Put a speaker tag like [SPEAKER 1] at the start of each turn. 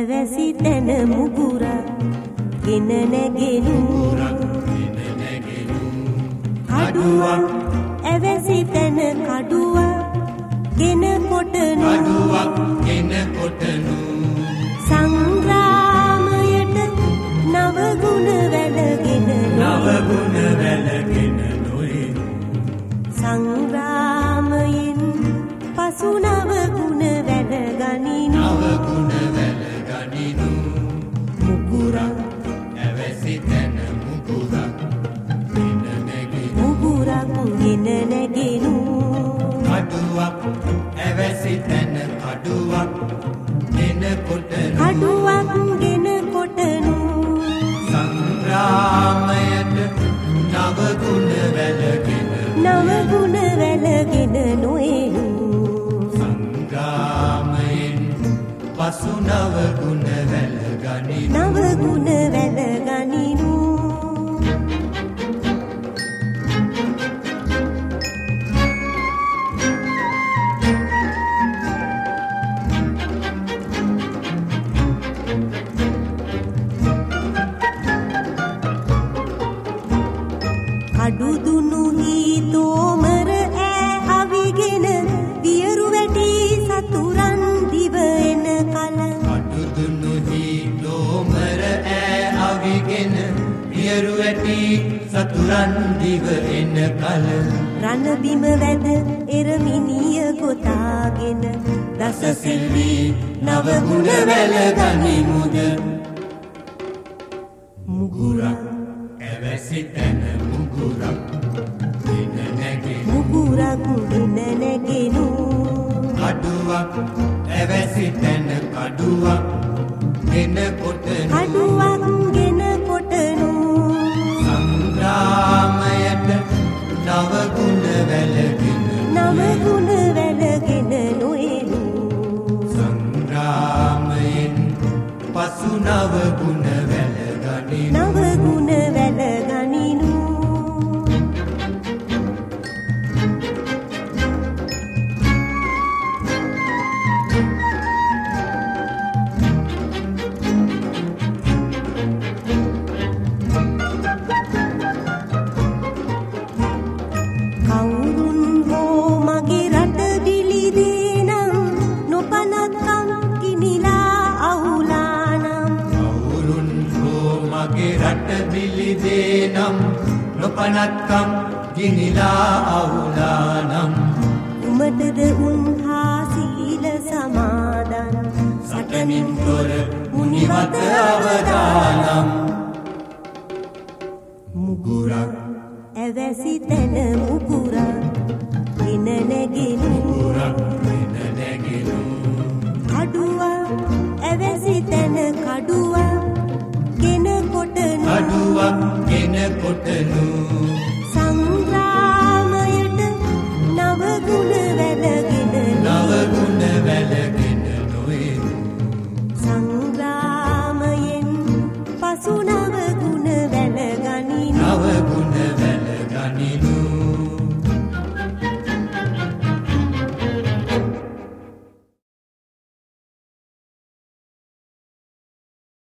[SPEAKER 1] ඇවැසි තැන මුගුරක් ගෙන නැගෙනු කඩුවක් ඇවැසි තැන කඩුවක් ගෙන කොටනු සංග්‍රාමයට නවගුණ වැළගෙන සංග්‍රාමයෙන් පසු නවගුණ වැළගනිනු මුගුරක්
[SPEAKER 2] ඇවැසි තැන මුගුරක්
[SPEAKER 1] ගෙන නැගෙනු
[SPEAKER 2] කඩුවක් ඇවැසි තැන කඩුවක් ගෙන කොටනු සංග්‍රාමයට නවගුණ වැළගෙන
[SPEAKER 1] නොඑනු
[SPEAKER 2] සංග්‍රාමයෙන් පසු නවගුණ
[SPEAKER 1] වැළගනිනු කඩුදුනු හීතෝමර ඈ අවිගෙන වියරු වැටි සතුරන් දිව එන කල
[SPEAKER 2] කඩුදුනු හීතෝමර ඈ අවිගෙන වියරු වැටි සතුරන් දිව එන කල
[SPEAKER 1] රණ බිම වැද එරමිනිය ගොතාගෙන
[SPEAKER 2] දස සිල්වි නවගුණ වැළගනිමුද මුගුරක් ඇවැසි තැන මුගුරක් ගෙන
[SPEAKER 1] නැගෙනු
[SPEAKER 2] කඩුවක් ඇවැසි තැන කඩුවක් ගෙන කොටනු සංග්‍රාමයට නවගුණ
[SPEAKER 1] වැළගෙන නොඑනු
[SPEAKER 2] සංග්‍රාමයෙන් පසු නවගුණ වැළගනිනු
[SPEAKER 1] කවුරුන් හෝ මගේ රට දිලිදේ නම් නොපනත්කම් ගිනිලා අවුලා නම්
[SPEAKER 2] කවුරුන් හෝ මගේ රට දිලිදේ නම් නොපනත්කම් ගිනිලා අවුලා නම්
[SPEAKER 1] උමටද උන්හා සීල සමාදන්
[SPEAKER 2] සටනින් තොර මුනිවත අවදානම් මුගුරක්
[SPEAKER 1] ඇවැසි තැන මුගුරක් ගෙන නැගෙනු